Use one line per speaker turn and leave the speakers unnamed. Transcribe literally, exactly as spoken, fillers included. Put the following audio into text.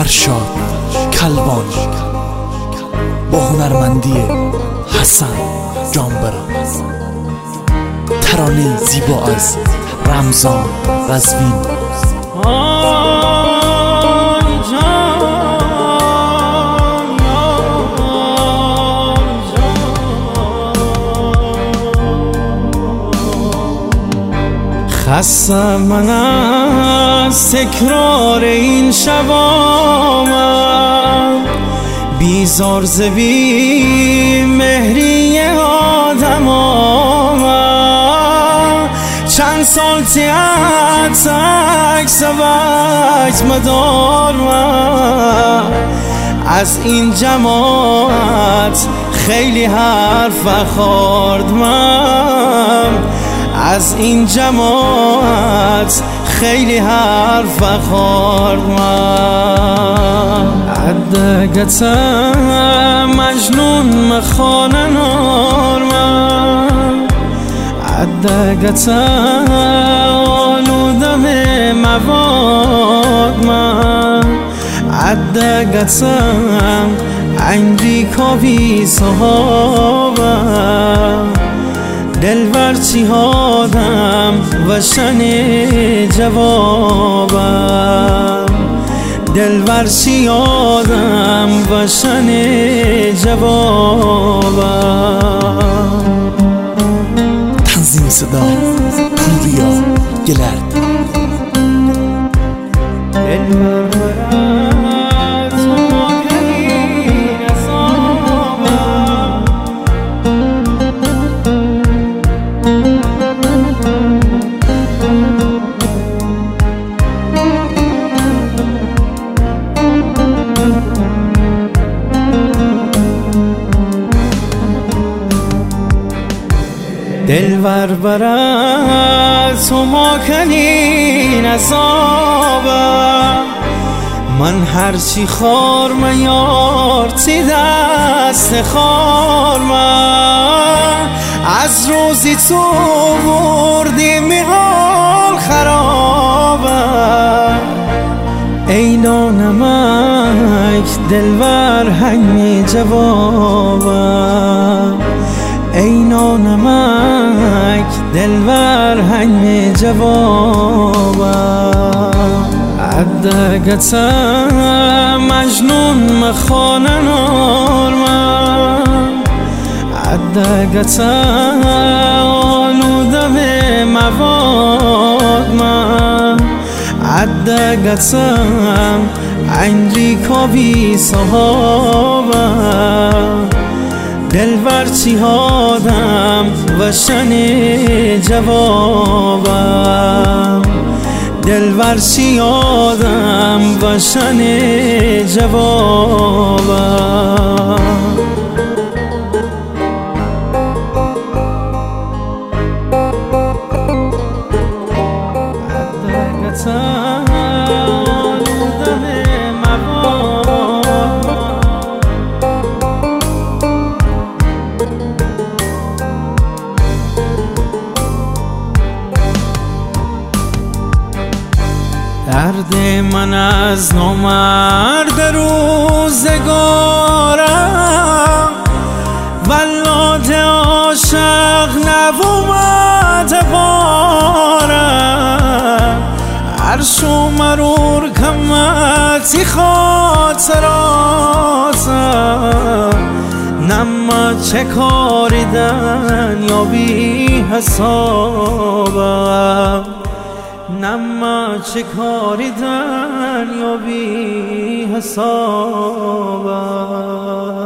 فرشاد کلبان با هنرمندی حسن جانبران، ترانه زیبا از رمضان رزوین.
خستم من از تکرار این شبامم، بیزار ز بی مهری آدمام. چند سال تیت عکس وقت مدارم، از این جماعت خیلی حرف خوردم، از این جماعت خیلی حرف خوردم. عدقتم مجنون مخانه نارمم، عدقتم آلودم مواد من، عدقتم عندی کابی صحابم. دلبر چی هادم و شن جوابم، دلبر چی هادم و شن جوابم.
تنظیم صدا پوریا گلرد.
دلبر دلبر برد تو ما کنین عذابم، من هرچی خارم یار تی دست خارم. از روزی تو بردی میحال خرابم، اینا نمک دلبر هنگ جوابم، اینا نمک دلبر هنگ جوابم. عدقتم مجنون مخانه نارمم، عدقتم آلودم مواد من، عدقتم عندی کابی صحابم. دلبر چی هادم و شن جوابم، دلبر چی هادم و شن جوابم. عدقتم آلودم مواد، درد من از نامرد روزگارم، ولاد عاشق نبومد بارم. عرش و مرور کمتی خاطراتم، نما چه کاریدن یا بی حسابم، نما چه کاریدن یا بی حسابم.